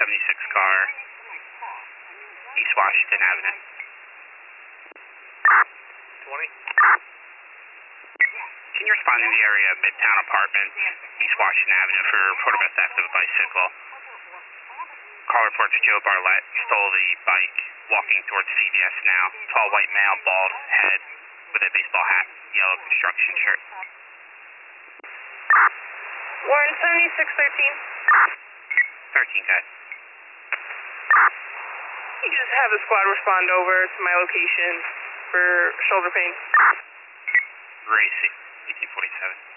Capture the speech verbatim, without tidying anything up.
seventy-six car, East Washington Avenue. twenty. Can you respond in the area of Midtown Apartments, East Washington Avenue for a report of a theft of a bicycle? Call reports Joe Barlett stole the bike, walking towards C V S now. Tall white male, bald head, with a baseball hat, yellow construction shirt. one seventy-six thirteen. thirteen, guys. You just have the squad respond over to my location for shoulder pain. Racy, eighteen forty-seven.